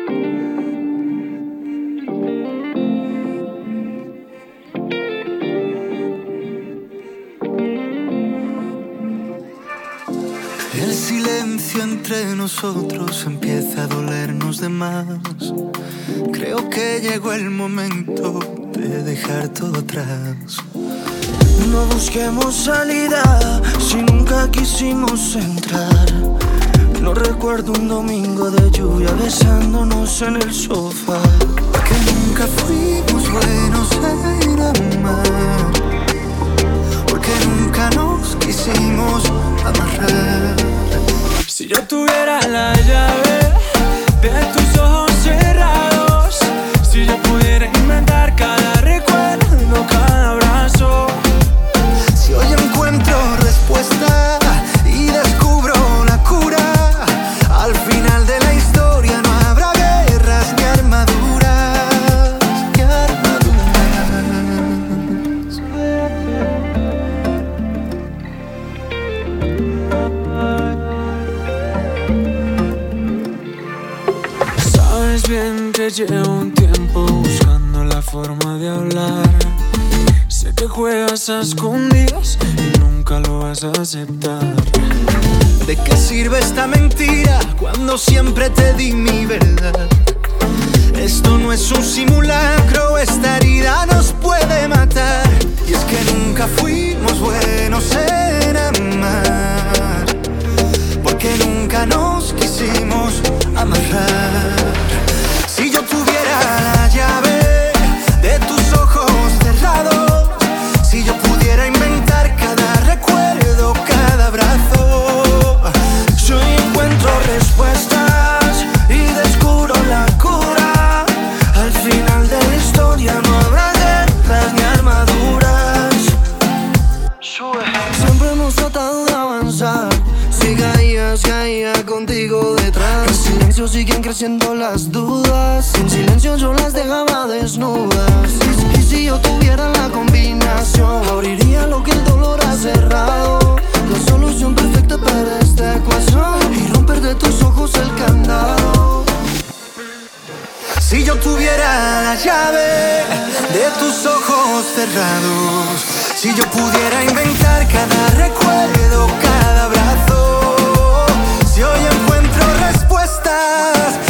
El silencio entre nosotros empieza a dolernos de más. Creo que llegó el momento de dejar todo atrás. No busquemos salida si nunca quisimos entrar. No recuerdo un domingo de lluvia besándonos en el sofá. Porque nunca fuimos buenos en amar. Porque nunca nos quisimos amarrar. Si yo tuviera la llave de tus ojos cerrados, si yo pudiera inventar cada recuerdo, cada abrazo. Si hoy encuentro respuesta y descubro la cura, al final de la historia no habrá guerras ni armaduras, ni armaduras. Sabes bien que llevo un tiempo buscando la forma de hablar. Sé que juegas a escondidas y nunca lo vas a aceptar. ¿De qué sirve esta mentira cuando siempre te di mi verdad? Esto no es un simulacro, esta herida nos puede matar. Y es que nunca fuimos buenos en amar, porque nunca nos quisimos amarrar. Si yo tuviera la llave de tus ojos cerrados, si yo pudiera inventar cada recuerdo, cada abrazo, yo encuentro respuestas y descubro la cura. Al final de la historia no habrá guerras ni armaduras. Siempre hemos tratado de avanzar. Si caía contigo detrás. En silencio siguen creciendo las dudas. En silencio yo las dejaba desnudas. Y si yo tuviera la combinación, abriría lo que el dolor ha cerrado. La solución perfecta para esta ecuación y romper de tus ojos el candado. si yo tuviera la llave de tus ojos cerrados, si yo pudiera inventar cada recuerdo, cada abrazo, si hoy encuentro respuestas